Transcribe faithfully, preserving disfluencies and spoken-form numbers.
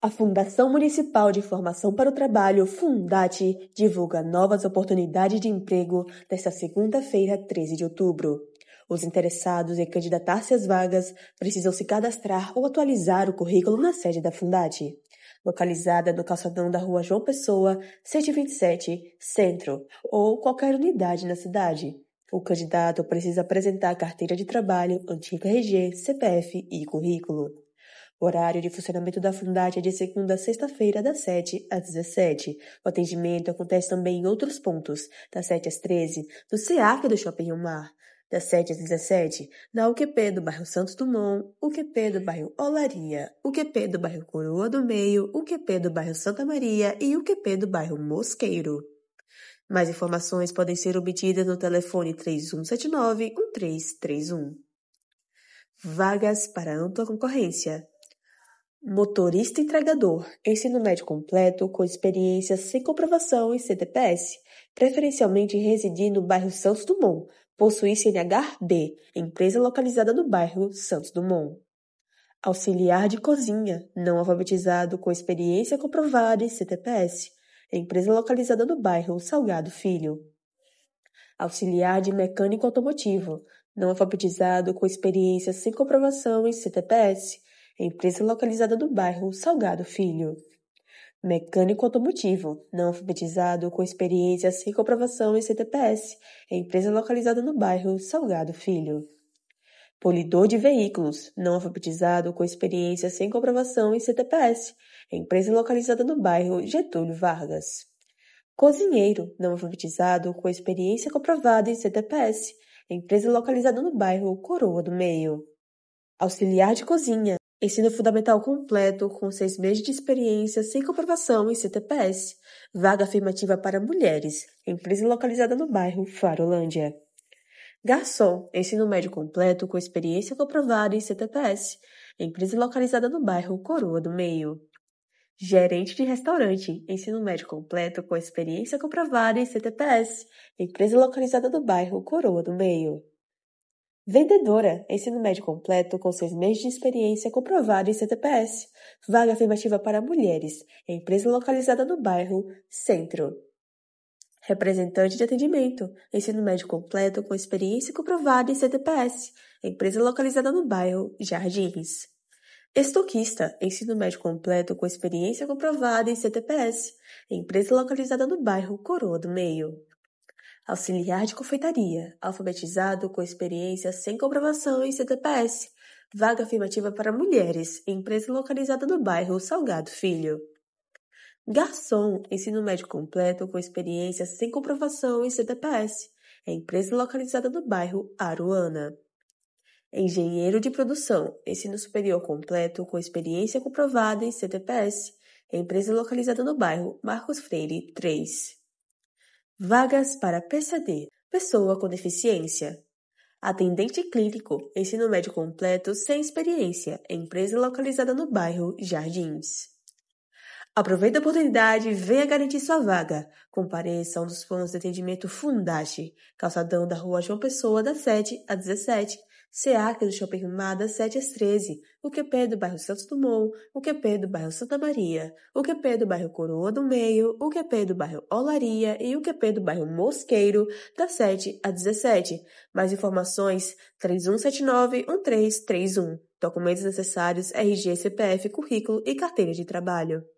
A Fundação Municipal de Formação para o Trabalho, Fundate, divulga novas oportunidades de emprego nesta segunda-feira, treze de outubro. Os interessados em candidatar-se às vagas precisam se cadastrar ou atualizar o currículo na sede da Fundate, localizada no calçadão da Rua João Pessoa, cento e vinte e sete, Centro, ou qualquer unidade na cidade. O candidato precisa apresentar carteira de trabalho, antigo R G, C P F e currículo. O horário de funcionamento da Fundate é de segunda a sexta-feira, das sete às dezessete. O atendimento acontece também em outros pontos, das sete às treze, no SEAC do Shopping Rio Mar, das sete às dezessete, na U Q P do bairro Santos Dumont, U Q P do bairro Olaria, U Q P do bairro Coroa do Meio, U Q P do bairro Santa Maria e U Q P do bairro Mosqueiro. Mais informações podem ser obtidas no telefone três um sete nove, um três três um. Vagas para ampla concorrência. Motorista entregador, ensino médio completo com experiência sem comprovação em C T P S, preferencialmente residir no bairro Santos Dumont, possui C N H B, empresa localizada no bairro Santos Dumont. Auxiliar de cozinha, não alfabetizado com experiência comprovada em C T P S, empresa localizada no bairro Salgado Filho. Auxiliar de mecânico automotivo, não alfabetizado com experiência sem comprovação em C T P S, empresa localizada no bairro Salgado Filho. Mecânico automotivo, não alfabetizado com experiência sem comprovação em C T P S, empresa localizada no bairro Salgado Filho. Polidor de veículos, não alfabetizado com experiência sem comprovação em C T P S, empresa localizada no bairro Getúlio Vargas. Cozinheiro, não alfabetizado com experiência comprovada em C T P S, empresa localizada no bairro Coroa do Meio. Auxiliar de cozinha, ensino fundamental completo com seis meses de experiência sem comprovação em C T P S, vaga afirmativa para mulheres, empresa localizada no bairro Farolândia. Garçom, ensino médio completo com experiência comprovada em C T P S, empresa localizada no bairro Coroa do Meio. Gerente de restaurante, ensino médio completo com experiência comprovada em C T P S, empresa localizada no bairro Coroa do Meio. Vendedora, ensino médio completo com seis meses de experiência comprovada em C T P S, vaga afirmativa para mulheres, empresa localizada no bairro Centro. Representante de atendimento, ensino médio completo com experiência comprovada em C T P S, empresa localizada no bairro Jardins. Estoquista, ensino médio completo com experiência comprovada em C T P S, empresa localizada no bairro Coroa do Meio. Auxiliar de confeitaria, alfabetizado com experiência sem comprovação em C T P S, vaga afirmativa para mulheres, empresa localizada no bairro Salgado Filho. Garçom, ensino médio completo com experiência sem comprovação em C T P S, empresa localizada no bairro Aruana. Engenheiro de produção, ensino superior completo com experiência comprovada em C T P S, empresa localizada no bairro Marcos Freire três. Vagas para P C D, pessoa com deficiência. Atendente clínico, ensino médio completo sem experiência, empresa localizada no bairro Jardins. Aproveite a oportunidade e venha garantir sua vaga. Compareça a um dos pontos de atendimento Fundate, calçadão da Rua João Pessoa, das sete às dezessete, SEAC do Shopping Rio Mar, das sete às treze, U Q P do bairro Santos Dumont, U Q P do bairro Santa Maria, U Q P do bairro Coroa do Meio, U Q P do bairro Olaria e U Q P do bairro Mosqueiro, das sete às dezessete. Mais informações, três um sete nove, um três três um. Documentos necessários, R G, C P F, currículo e carteira de trabalho.